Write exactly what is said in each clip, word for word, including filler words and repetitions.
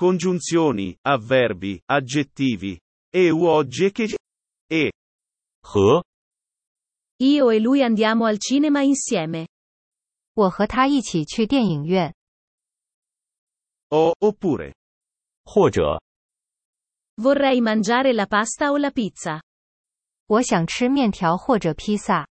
congiunzioni, avverbi, aggettivi, e u oggetti, e, 和 Io e lui andiamo al cinema insieme. 我和他一起去电影院。 o, oppure. 或者 Vorrei mangiare la pasta o la pizza. 我想吃面条或者披萨。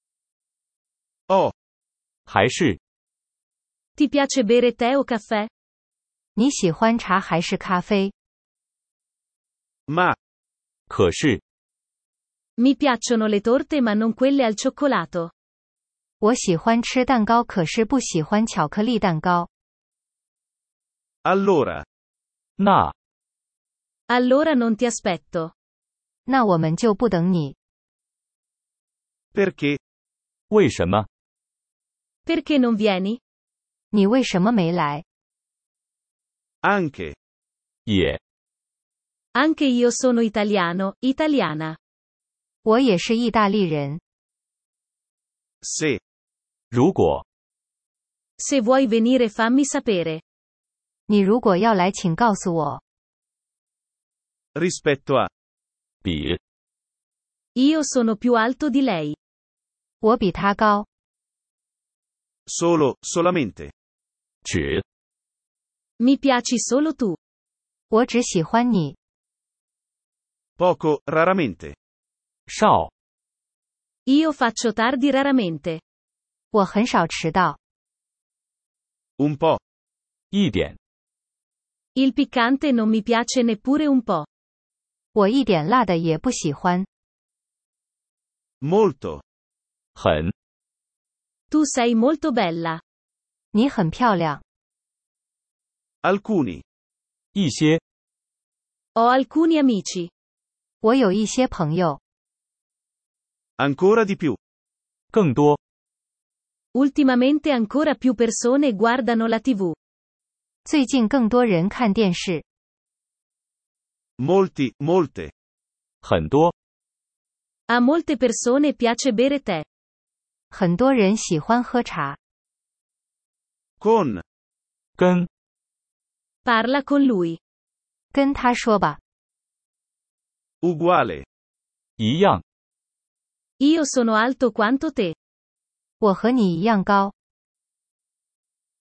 o, 还是 Ti piace bere tè o caffè? 你喜欢茶还是咖啡？ ma, 可是 Mi piacciono le torte ma non quelle al cioccolato. 我喜欢吃蛋糕，可是不喜欢巧克力蛋糕。 allora. 那 Allora non ti aspetto. 那我们就不等你。 Perché? 为什么 Perché non vieni? 你为什么没来？ Anche. 也 Anche io sono italiano, italiana. 我也是意大利人。 Se. 如果 Se vuoi venire fammi sapere. 你如果要来，请告诉我。 Rispetto a. 比 Io sono più alto di lei. 我比他高。 Solo, solamente. 只 Mi piaci solo tu. 我只喜欢你。 Poco, raramente. 少 Io faccio tardi raramente. 我很少迟到。 Un po'. 一点 Il piccante non mi piace neppure un po'. 我一点辣的也不喜欢。 Molto. 很 Tu sei molto bella. 你很漂亮。 Alcuni. 一些 Ho alcuni amici. 我有一些朋友。 Ancora di più. 更多 Ultimamente ancora più persone guardano la tivù. 最近更多人看电视。 Molti, molte. 很多 A molte persone piace bere tè. 很多人喜欢喝茶。 Con. 跟 Parla con lui. 跟他说吧。 Uguale. 一样 Io sono alto quanto te. 我和你一样高。